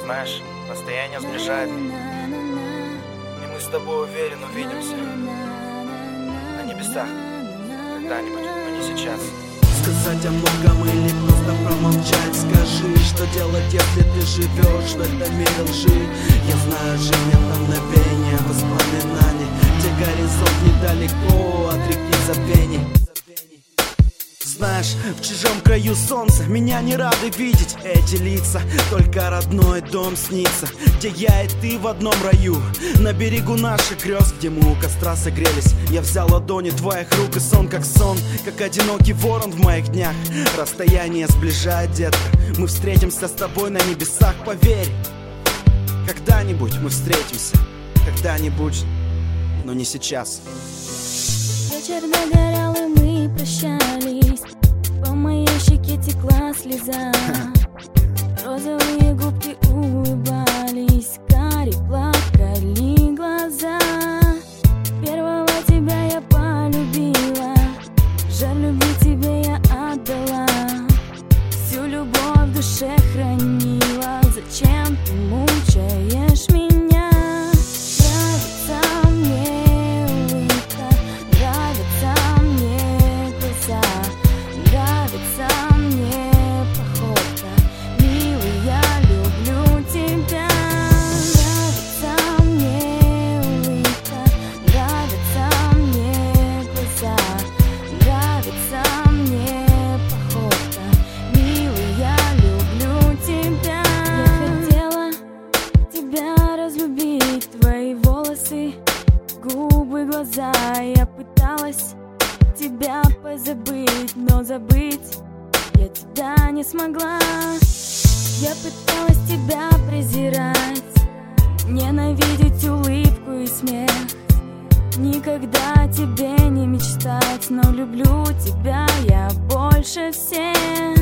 Знаешь, расстояние сближает. И мы с тобой, уверен, увидимся на небесах когда-нибудь, но не сейчас. Сказать о многом или просто промолчать? Скажи, что делать, если ты живешь в этом мире лжи? Я знаю, жизнь это мгновение, воспоминаний, где горизонт недалеко от реки забвений. Знаешь, в чужом краю солнца меня не рады видеть эти лица. Только родной дом снится, где я и ты в одном раю. На берегу наших грез, где мы у костра согрелись. Я взял ладони твоих рук и сон, как одинокий ворон в моих днях. Расстояние сближает, детка. Мы встретимся с тобой на небесах, поверь. Когда-нибудь мы встретимся, когда-нибудь, но не сейчас. Вечер догорел, и мы прощались. По моей щеке текла слеза. Розовые губки улыбались, кари плакали глаза. Первого тебя я полюбила, жаль, любви тебе я отдала. Всю любовь в душе хранила. Зачем ты мучаешь меня? Нравится мне улыбка, нравится мне глаза, нравится мне походка. Милый, я люблю тебя. Нравится мне улыбка, нравится мне глаза, нравится мне походка. Милый, я люблю тебя. Я хотела тебя разлюбить, твои волосы, губы, глаза. Я пыталась тебя позабыть, но забыть я тебя не смогла. Я пыталась тебя презирать, ненавидеть улыбку и смех. Никогда тебе не мечтать, но люблю тебя я больше всех.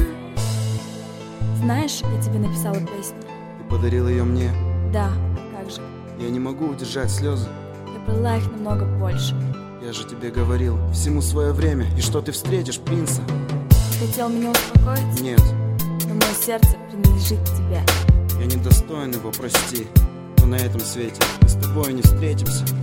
Знаешь, я тебе написала песню. Ты подарил ее мне. Да, как же. Я не могу удержать слезы. Я брала их намного больше. Я же тебе говорил, всему свое время, и что ты встретишь принца. Ты хотел меня успокоить? Нет, Но мое сердце принадлежит тебе. я недостоин его, прости. Но на этом свете мы с тобой не встретимся.